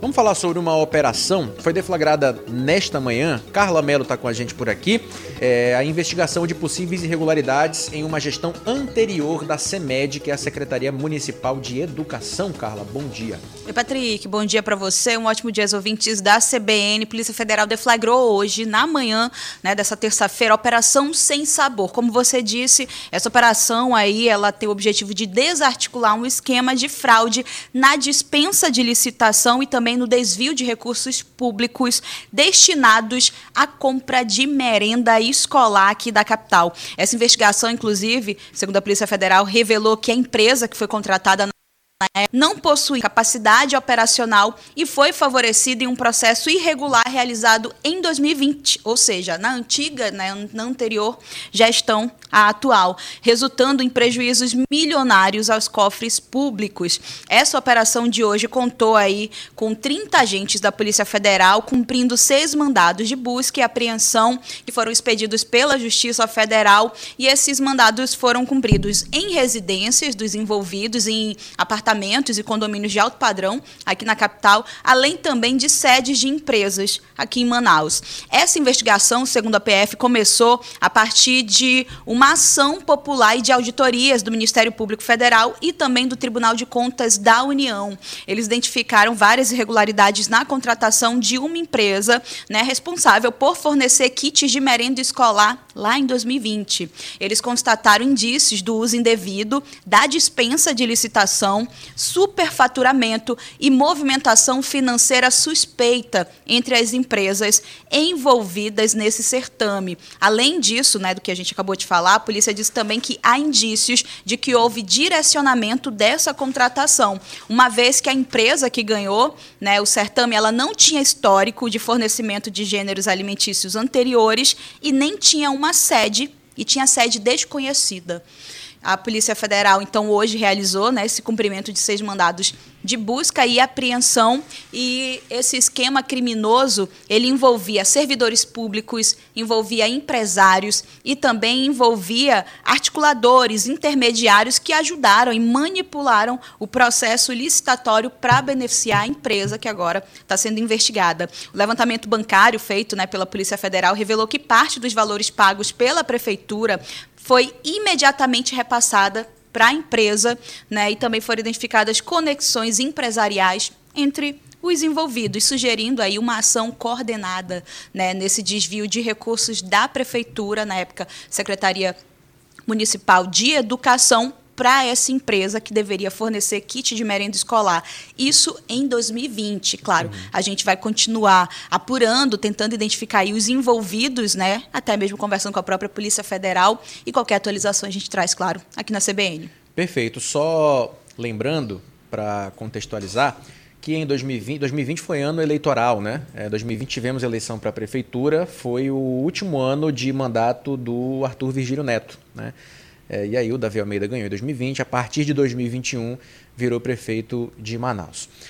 Vamos falar sobre uma operação que foi deflagrada nesta manhã. Carla Mello está com a gente por aqui. A investigação de possíveis irregularidades em uma gestão anterior da CEMED, que é a Secretaria Municipal de Educação. Carla, bom dia. Oi, Patrick, bom dia para você. Um ótimo dia aos ouvintes da CBN. Polícia Federal deflagrou hoje, na manhã, dessa terça-feira, a Operação Sem Sabor. Como você disse, essa operação aí, ela tem o objetivo de desarticular um esquema de fraude na dispensa de licitação e também no desvio de recursos públicos destinados à compra de merenda escolar aqui da capital. Essa investigação, inclusive, segundo a Polícia Federal, revelou que a empresa que foi contratada não possui capacidade operacional e foi favorecida em um processo irregular realizado em 2020, ou seja, na anterior gestão à atual, resultando em prejuízos milionários aos cofres públicos. Essa operação de hoje contou aí com 30 agentes da Polícia Federal cumprindo 6 mandados de busca e apreensão que foram expedidos pela Justiça Federal, e esses mandados foram cumpridos em residências dos envolvidos, em apartamentos e condomínios de alto padrão aqui na capital, além também de sedes de empresas aqui em Manaus. Essa investigação, segundo a PF, começou a partir de uma ação popular e de auditorias do Ministério Público Federal e também do Tribunal de Contas da União. Eles identificaram várias irregularidades na contratação de uma empresa, responsável por fornecer kits de merenda escolar lá em 2020. Eles constataram indícios do uso indevido, da dispensa de licitação, superfaturamento e movimentação financeira suspeita entre as empresas envolvidas nesse certame. Além disso, do que a gente acabou de falar, a polícia disse também que há indícios de que houve direcionamento dessa contratação, uma vez que a empresa que ganhou, o certame, ela não tinha histórico de fornecimento de gêneros alimentícios anteriores e nem tinha uma sede, e tinha sede desconhecida. A Polícia Federal, então, hoje realizou esse cumprimento de 6 mandados de busca e apreensão, e esse esquema criminoso, ele envolvia servidores públicos, envolvia empresários e também envolvia articuladores, intermediários que ajudaram e manipularam o processo licitatório para beneficiar a empresa que agora está sendo investigada. O levantamento bancário feito pela Polícia Federal revelou que parte dos valores pagos pela Prefeitura foi imediatamente repassada para a empresa, e também foram identificadas conexões empresariais entre os envolvidos, sugerindo aí uma ação coordenada nesse desvio de recursos da Prefeitura, na época Secretaria Municipal de Educação, para essa empresa que deveria fornecer kit de merenda escolar. Isso em 2020. Claro, a gente vai continuar apurando, tentando identificar aí os envolvidos, até mesmo conversando com a própria Polícia Federal, e qualquer atualização a gente traz, claro, aqui na CBN. Perfeito. Só lembrando, para contextualizar, que em 2020 foi ano eleitoral, 2020 tivemos eleição para a Prefeitura, foi o último ano de mandato do Arthur Virgílio Neto, e aí o Davi Almeida ganhou em 2020, a partir de 2021 virou prefeito de Manaus.